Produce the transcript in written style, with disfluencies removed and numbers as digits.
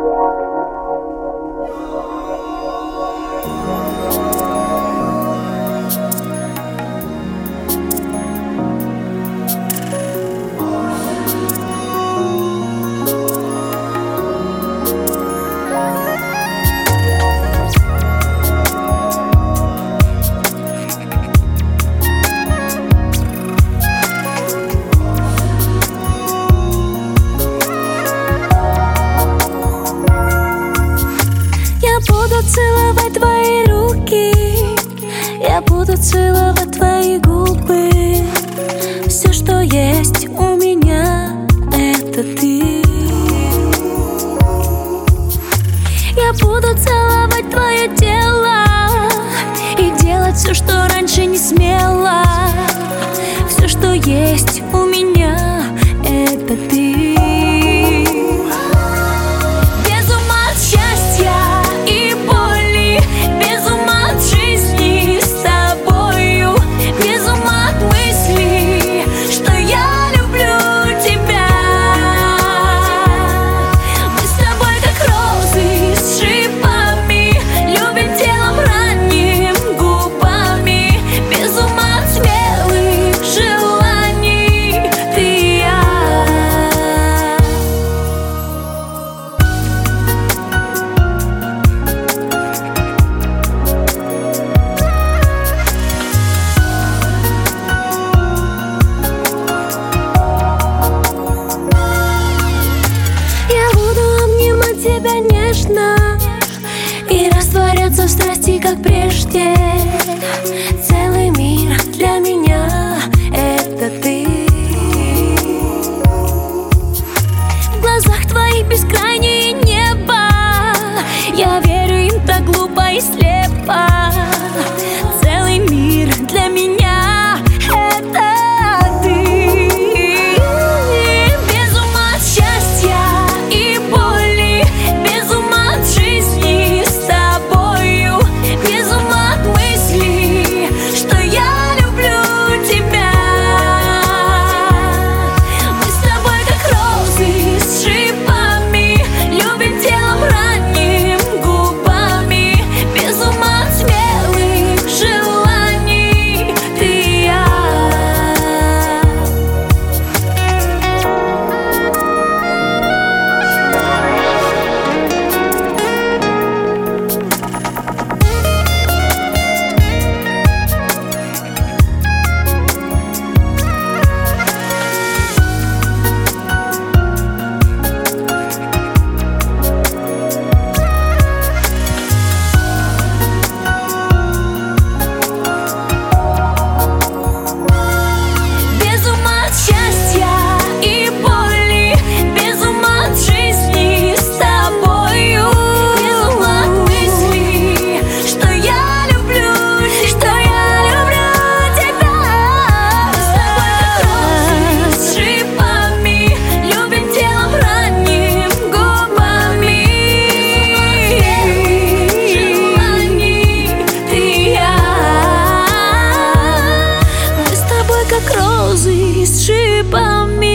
Целовать твои руки, я буду целовать твои губы. Все, что есть у меня, это ты. Я буду целовать твое тело и делать все, что раньше не смела. Все, что есть у меня, это ты. Тебя нежно и растворяться в страсти, как прежде. Целый мир для меня — это ты. В глазах твоих бескрайнее небо, я верю им так глупо и слепо. Целый мир для меня — это ты. Без ума от счастья и боли, без ума от жизни с тобою, без ума от мысли, что я люблю тебя. Мы с тобой как розы с шипами, любим телом ранним губами, без ума от смелых желаний ты и я. Без ума от счастья и боли, без ума от жизни с тобою, без ума от мысли, что я люблю тебя. Мы с тобой как розы с шипами, любим телом ранним губами, желаний ты и я. Мы с тобой как розы с шипами.